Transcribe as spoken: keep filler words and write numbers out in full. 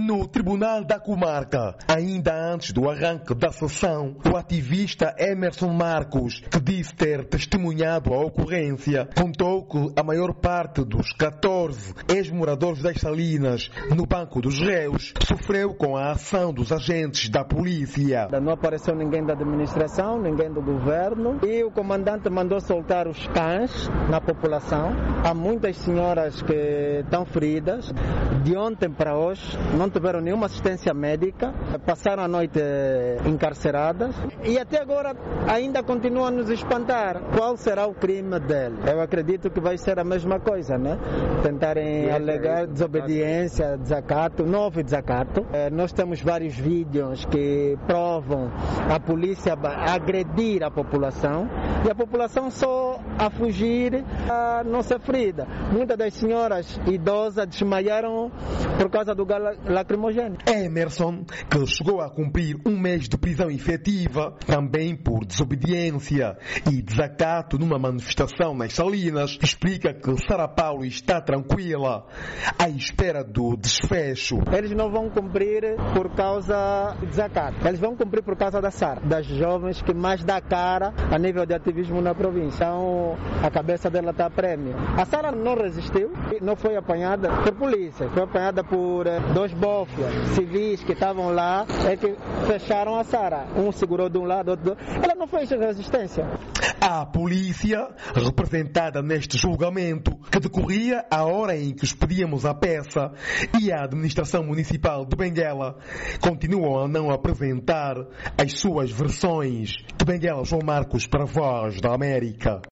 No Tribunal da Comarca, ainda antes do arranque da sessão, o ativista Emerson Marcos, que disse ter testemunhado a ocorrência, contou que a maior parte dos catorze ex-moradores das Salinas no banco dos réus sofreu com a ação dos agentes da polícia. Não apareceu ninguém da administração, ninguém do governo, e o comandante mandou soltar os cães na população. Há muitas senhoras que estão feridas. De ontem para hoje não tiveram nenhuma assistência médica, passaram a noite encarceradas e até agora ainda continuam a nos espantar. Qual será o crime dele? Eu acredito que vai ser a mesma coisa, né? Tentarem alegar desobediência, desacato. Não houve desacato. Nós temos vários vídeos que provam a polícia agredir a população e a população só a fugir, a não ser ferida. Muitas das senhoras idosas desmaiaram por causa do gás lacrimogêneo. Emerson, que chegou a cumprir um mês de prisão efetiva, também por desobediência e desacato numa manifestação nas Salinas, explica que Sara Paulo está tranquila, à espera do desfecho. Eles não vão cumprir por causa do desacato, eles vão cumprir por causa da Sara, das jovens que mais dá cara a nível de ativismo na província. Então, a cabeça dela está a prêmio. A Sara não resistiu, não foi apanhada por polícia, foi apanhada por dois bófias civis que estavam lá, é que fecharam a Sara. Um segurou de um lado, outro do outro. Ela não fez resistência. A polícia, representada neste julgamento, que decorria a hora em que expedíamos a peça, e a administração municipal de Benguela continuam a não apresentar as suas versões. De Benguela, João Marcos, para a Voz da América.